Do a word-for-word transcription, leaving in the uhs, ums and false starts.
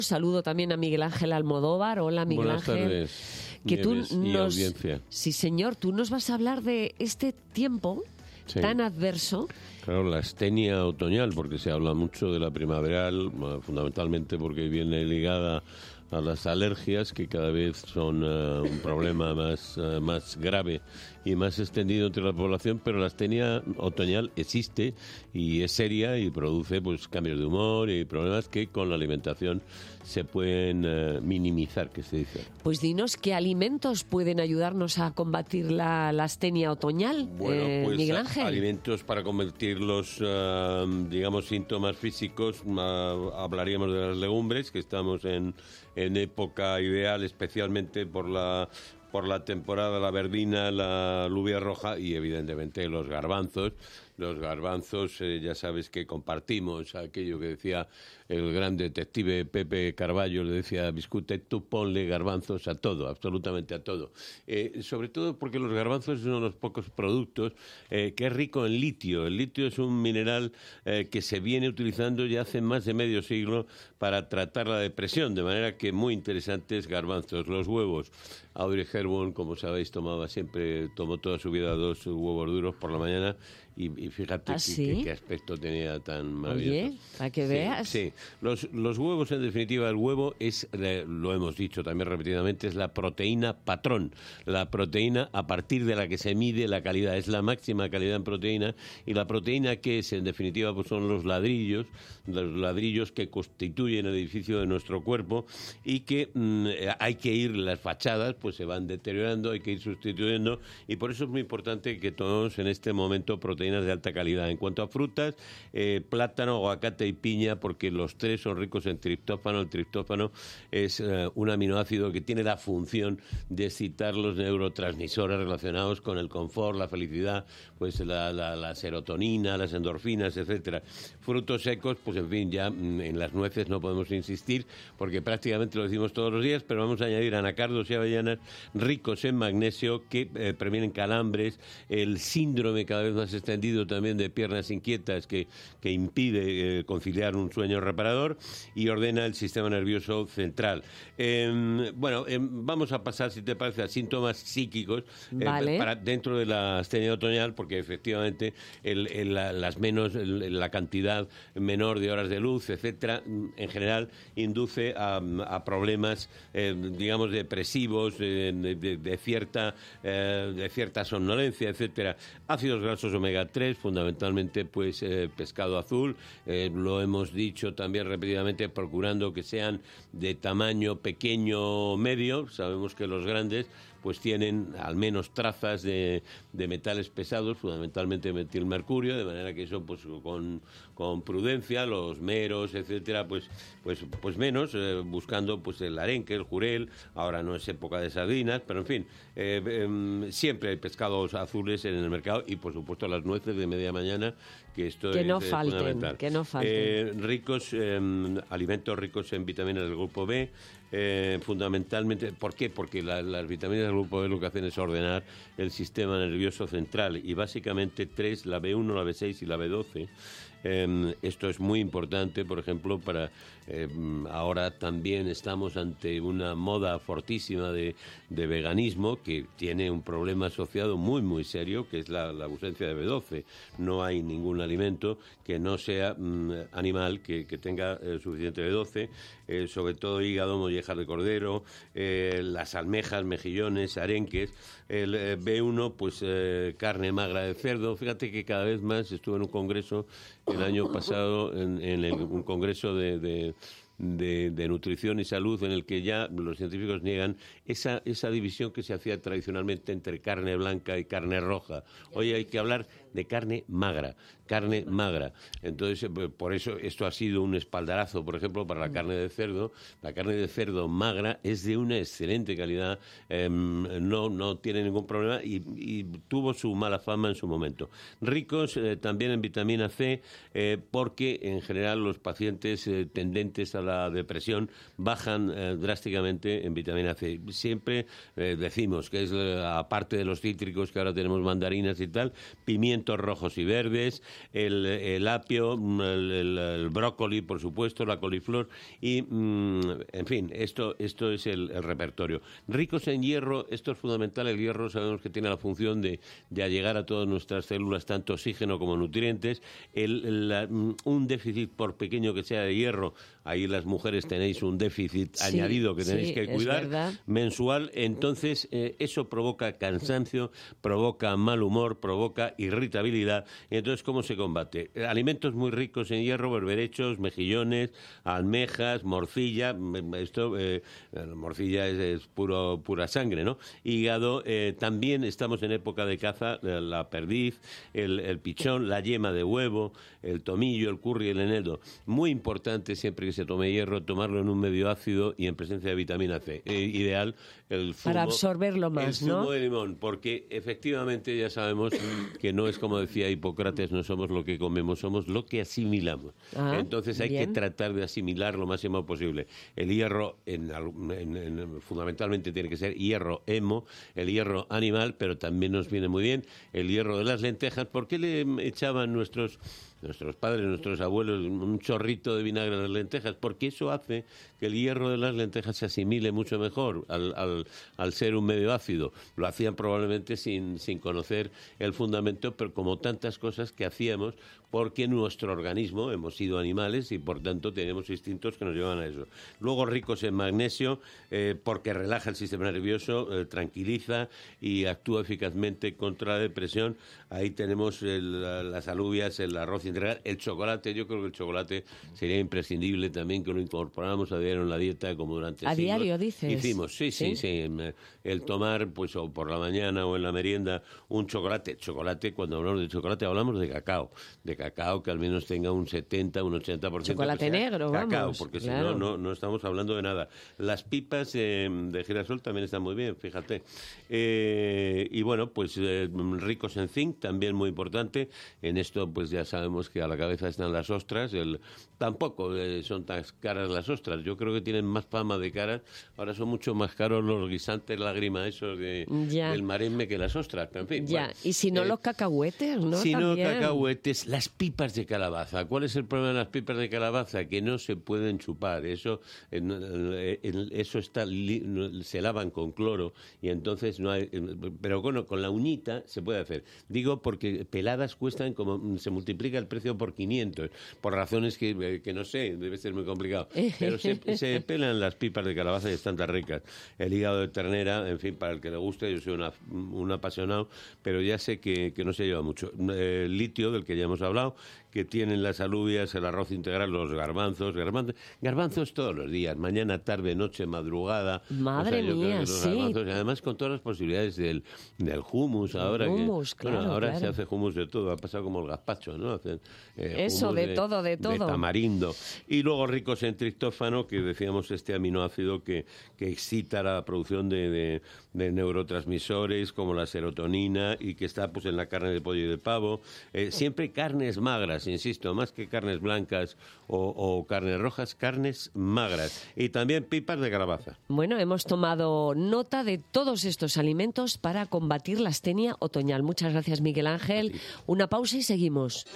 Saludo también a Miguel Ángel Almodóvar. Hola, Miguel Buenas Ángel. tardes, Que tú Nieves y nos... audiencia. Sí, señor, tú nos vas a hablar de este tiempo Sí. tan adverso. Claro, la astenia otoñal, porque se habla mucho de la primaveral, fundamentalmente porque viene ligada a las alergias, que cada vez son uh, un problema más, uh, más grave y más extendido entre la población, pero la astenia otoñal existe y es seria y produce pues cambios de humor y problemas que con la alimentación se pueden uh, minimizar, que se dice. Pues dinos qué alimentos pueden ayudarnos a combatir la, la astenia otoñal, Bueno, eh, pues Miguel a- Ángel. alimentos para combatir los, uh, digamos, síntomas físicos. Uh, hablaríamos de las legumbres, que estamos en, en época ideal, especialmente por la por la temporada, la verdina, la alubia roja y evidentemente los garbanzos. Los garbanzos, eh, ya sabes que compartimos aquello que decía el gran detective Pepe Carballo, le decía, Biscute, tú ponle garbanzos a todo, absolutamente a todo. Eh, sobre todo porque los garbanzos es uno de los pocos productos eh, que es rico en litio. El litio es un mineral eh, que se viene utilizando ya hace más de medio siglo para tratar la depresión, de manera que muy interesantes garbanzos. Los huevos. Audrey Hepburn, como sabéis, tomaba siempre, tomó toda su vida dos huevos duros por la mañana y, y fíjate ¿Ah, qué, sí? qué, qué aspecto tenía tan maravilloso. Oye, para que Sí, veas. Sí, los, los huevos, en definitiva, el huevo es, eh, lo hemos dicho también repetidamente, es la proteína patrón, la proteína a partir de la que se mide la calidad, es la máxima calidad en proteína, y la proteína que es, en definitiva, pues son los ladrillos, los ladrillos que constituyen el edificio de nuestro cuerpo y que mm, hay que ir, las fachadas, pues se van deteriorando, hay que ir sustituyendo, y por eso es muy importante que tomemos en este momento proteínas de alta calidad. En cuanto a frutas, eh, plátano, aguacate y piña, porque los tres son ricos en triptófano. El triptófano es eh, un aminoácido que tiene la función de excitar los neurotransmisores relacionados con el confort, la felicidad, pues la, la, la serotonina, las endorfinas, etcétera. Frutos secos, pues en fin, ya mm, en las nueces no podemos insistir, porque prácticamente lo decimos todos los días, pero vamos a añadir anacardos y avellanas ricos en magnesio que eh, previenen calambres, el síndrome cada vez más extendido también de piernas inquietas que, que impide eh, conciliar un sueño reparador y ordena el sistema nervioso central. Eh, bueno, eh, vamos a pasar, si te parece, a síntomas psíquicos eh, Vale. para dentro de la astenia otoñal, porque efectivamente el, el, la, las menos, el, la cantidad menor de horas de luz, etcétera, en general induce a, a problemas, eh, digamos, depresivos, eh, de, de, de cierta eh, de cierta somnolencia, etcétera. Ácidos grasos omega tres, fundamentalmente pues eh, pescado azul, eh, lo hemos dicho también repetidamente, procurando que sean de tamaño pequeño o medio. Sabemos que los grandes pues tienen al menos trazas de, de metales pesados, fundamentalmente metilmercurio, de manera que eso pues con, con prudencia, los meros, etcétera, pues pues pues menos, eh, buscando pues el arenque, el jurel. Ahora no es época de sardinas, pero en fin, eh, eh, siempre hay pescados azules en el mercado y por supuesto las nueces de media mañana, que esto Que es no eh, falten, fundamental. que no falten. Eh, ricos, eh, alimentos ricos en vitaminas del grupo B, eh, fundamentalmente, ¿por qué? Porque la, las vitaminas del grupo B lo que hacen es ordenar el sistema nervioso central y básicamente tres, la B uno, la B seis y la B doce. Eh, esto es muy importante, por ejemplo, para eh, ahora también estamos ante una moda fortísima de, de veganismo que tiene un problema asociado muy muy serio, que es la, la ausencia de B doce. No hay ningún alimento que no sea mm, animal que, que tenga eh, suficiente B doce, eh, sobre todo hígado, mollejas de cordero, eh, las almejas, mejillones, arenques. El eh, B uno, pues eh, carne magra de cerdo. Fíjate que cada vez más estuve en un congreso el año pasado, en, en el, un congreso de, de, de, de nutrición y salud, en el que ya los científicos niegan esa, esa división que se hacía tradicionalmente entre carne blanca y carne roja. Hoy hay que hablar de carne magra, carne magra. Entonces, por eso esto ha sido un espaldarazo, por ejemplo, para la carne de cerdo. La carne de cerdo magra es de una excelente calidad, eh, no, no tiene ningún problema y, y tuvo su mala fama en su momento. Ricos eh, también en vitamina C, eh, porque en general los pacientes eh, tendentes a la depresión bajan eh, drásticamente en vitamina C. Siempre eh, decimos que es, eh, aparte de los cítricos, que ahora tenemos mandarinas y tal, pimientos pimientos rojos y verdes, el, el apio, el, el, el brócoli, por supuesto, la coliflor y, mm, en fin, esto, esto es el, el repertorio. Ricos en hierro, esto es fundamental. El hierro sabemos que tiene la función de, de allegar a todas nuestras células tanto oxígeno como nutrientes. El, la, un déficit, por pequeño que sea, de hierro, ahí las mujeres tenéis un déficit sí, añadido que tenéis sí, que cuidar, mensual. Entonces, eh, eso provoca cansancio, provoca mal humor, provoca irritabilidad. Y entonces, ¿cómo se combate? Alimentos muy ricos en hierro, berberechos, mejillones, almejas, morcilla. Esto, eh, morcilla es, es puro, pura sangre, ¿no? Hígado. Eh, también estamos en época de caza, la perdiz, el, el pichón, la yema de huevo, el tomillo, el curry, el eneldo. Muy importante siempre que se tome hierro, tomarlo en un medio ácido y en presencia de vitamina C. Eh, ideal el zumo, para absorberlo más, el zumo ¿no? de limón, porque efectivamente ya sabemos que no es como decía Hipócrates, no somos lo que comemos, somos lo que asimilamos. Ah, Entonces hay bien. que tratar de asimilar lo máximo posible. El hierro, en, en, en, fundamentalmente tiene que ser hierro hemo, el hierro animal, pero también nos viene muy bien el hierro de las lentejas. ¿Por qué le echaban nuestros nuestros padres, nuestros abuelos, un chorrito de vinagre en las lentejas? Porque eso hace que el hierro de las lentejas se asimile mucho mejor al, al, al ser un medio ácido. Lo hacían probablemente sin, sin conocer el fundamento, pero como tantas cosas que hacíamos, porque nuestro organismo, hemos sido animales y por tanto tenemos instintos que nos llevan a eso. Luego ricos en magnesio, eh, porque relaja el sistema nervioso, eh, tranquiliza y actúa eficazmente contra la depresión. Ahí tenemos el, las alubias, el arroz integral, el chocolate. Yo creo que el chocolate sería imprescindible también que lo incorporáramos a diario en la dieta, como durante ¿A siglos diario dices? Hicimos, sí, sí, sí, sí. El tomar, pues, o por la mañana o en la merienda, un chocolate. Chocolate, cuando hablamos de chocolate, hablamos de cacao. De cacao que al menos tenga un setenta, un ochenta por ciento. Chocolate negro, cacao, vamos. porque claro. si no, no, no estamos hablando de nada. Las pipas eh, de girasol también están muy bien, fíjate. Eh, y bueno, pues eh, ricos en zinc, también muy importante. En esto, pues ya sabemos que a la cabeza están las ostras. El, tampoco eh, son tan caras las ostras. Yo creo que tienen más fama de caras. Ahora son mucho más caros los guisantes lágrima esos de, del maresme que las ostras. En fin, ya. Bueno, y si no, eh, los cacahuetes, ¿no? Si también. no, cacahuetes, las pipas de calabaza. ¿Cuál es el problema de las pipas de calabaza? Que no se pueden chupar. Eso, eso está, se lavan con cloro y entonces no hay. Pero bueno, con la uñita se puede hacer. Digo porque peladas cuestan como se multiplica el precio por quinientos, por razones que, que no sé, debe ser muy complicado. Pero se, se pelan las pipas de calabaza y están tan ricas. El hígado de ternera, en fin, para el que le guste, yo soy una, un apasionado, pero ya sé que, que no se lleva mucho. El litio, del que ya hemos hablado, que tienen las alubias, el arroz integral, los garbanzos, garbanzos, garbanzos todos los días, mañana, tarde, noche, madrugada. Madre o sea, mía, sí. Garbanzos, y además con todas las posibilidades del, del hummus ahora. El hummus, que, claro, bueno, ahora claro. se hace hummus de todo, ha pasado como el gazpacho, ¿no? Hacen, eh, Eso, de, de todo, de todo. De tamarindo. Y luego ricos en triptófano, que decíamos este aminoácido que, que excita la producción de, de, de neurotransmisores como la serotonina y que está pues en la carne de pollo y de pavo. Eh, siempre carnes magras, insisto, más que carnes blancas o, o carnes rojas, carnes magras. Y también pipas de calabaza. Bueno, hemos tomado nota de todos estos alimentos para combatir la astenia otoñal. Muchas gracias, Miguel Ángel. Una pausa y seguimos.